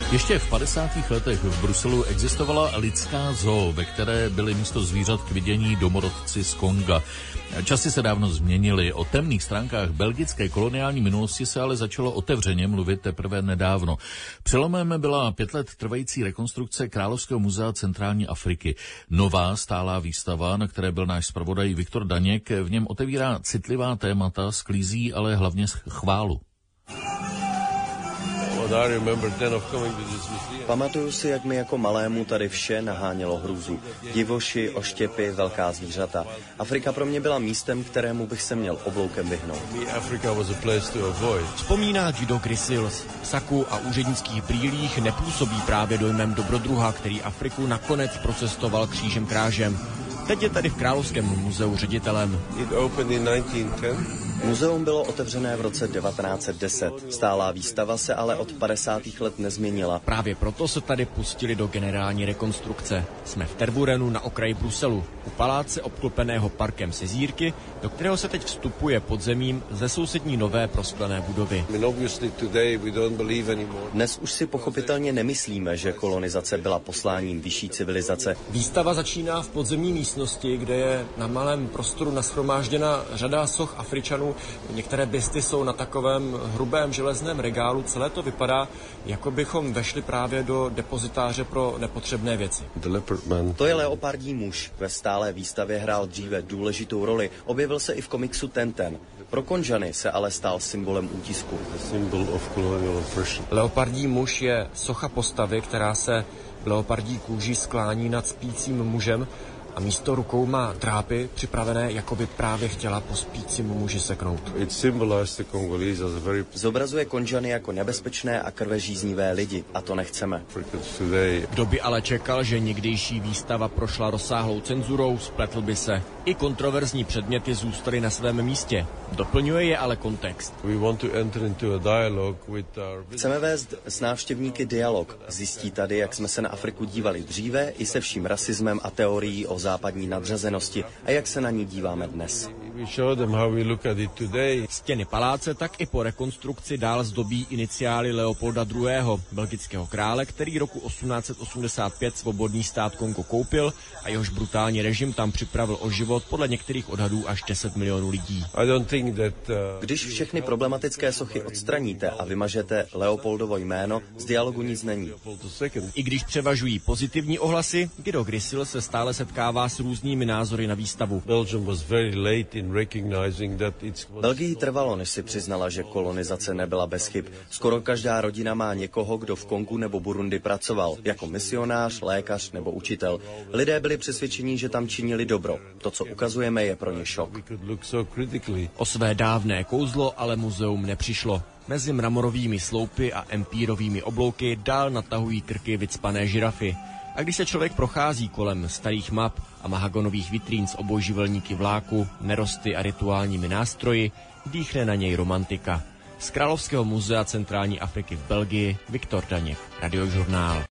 Ještě v 50. letech v Bruselu existovala lidská zoo, ve které byly místo zvířat k vidění domorodci z Konga. Časy se dávno změnily. O temných stránkách belgické koloniální minulosti se ale začalo otevřeně mluvit teprve nedávno. Přelomem byla 5 let trvající rekonstrukce Královského muzea centrální Afriky. Nová stálá výstava, na které byl náš zpravodaj Viktor Daněk, v něm otevírá citlivá témata, sklízí ale hlavně chválu. Pamatuju si, jak mi jako malému tady vše nahánělo hrůzu. Divoši, oštěpy, velká zvířata. Afrika pro mě byla místem, kterému bych se měl obloukem vyhnout. Vzpomíná Guido Grissels. V saku a úřednických brýlích nepůsobí právě dojmem dobrodruha, který Afriku nakonec procestoval křížem krážem. Teď je tady v Královském muzeu ředitelem. Muzeum bylo otevřené v roce 1910. Stálá výstava se ale od 50. let nezměnila. Právě proto se tady pustili do generální rekonstrukce. Jsme v Tervurenu na okraji Bruselu, u paláce obklopeného parkem Sezírky, do kterého se teď vstupuje podzemím ze sousední nové prosklené budovy. Dnes už si pochopitelně nemyslíme, že kolonizace byla posláním vyšší civilizace. Výstava začíná v podzemní místnosti, kde je na malém prostoru nashromážděna řada soch Afričanů. Některé bysty jsou na takovém hrubém železném regálu. Celé to vypadá, jako bychom vešli právě do depozitáře pro nepotřebné věci. To je leopardí muž. Ve stálé výstavě hrál dříve důležitou roli. Objevil se i v komiksu Tintin. Pro Konžany se ale stal symbolem útisku. Leopardí muž je socha postavy, která se v leopardí kůži sklání nad spícím mužem a místo rukou má drápy připravené, jako by právě chtěla po spícím muži seknout. Zobrazuje Konžany jako nebezpečné a krvežíznivé lidi a to nechceme. Kdo by ale čekal, že někdejší výstava prošla rozsáhlou cenzurou, spletl by se. I kontroverzní předměty zůstaly na svém místě. Doplňuje je ale kontext. Chceme vést s návštěvníky dialog. Zjistí tady, jak jsme se na Afriku dívali dříve, i se vším rasismem a teorií o západní nadřazenosti a jak se na ní díváme dnes. Stěny paláce tak i po rekonstrukci dál zdobí iniciály Leopolda II., belgického krále, který roku 1885 svobodný stát Kongo koupil a jehož brutální režim tam připravil o život podle některých odhadů až 10 milionů lidí. Když všechny problematické sochy odstraníte a vymažete Leopoldovo jméno, z dialogu nic není. I když převažují pozitivní ohlasy, Guido Grissels se stále setkává s různými názory na výstavu. Belgii trvalo, než si přiznala, že kolonizace nebyla bez chyb. Skoro každá rodina má někoho, kdo v Kongu nebo Burundi pracoval, jako misionář, lékař nebo učitel. Lidé byli přesvědčeni, že tam činili dobro. To, co ukazujeme, je pro ně šok. O své dávné kouzlo ale muzeum nepřišlo. Mezi mramorovými sloupy a empírovými oblouky dál natahují krky vycpané žirafy. A když se člověk prochází kolem starých map a mahagonových vitrín s obojživelníky vláku, nerosty a rituálními nástroji, dýchne na něj romantika. Z Královského muzea centrální Afriky v Belgii Viktor Daněk, Radiožurnál.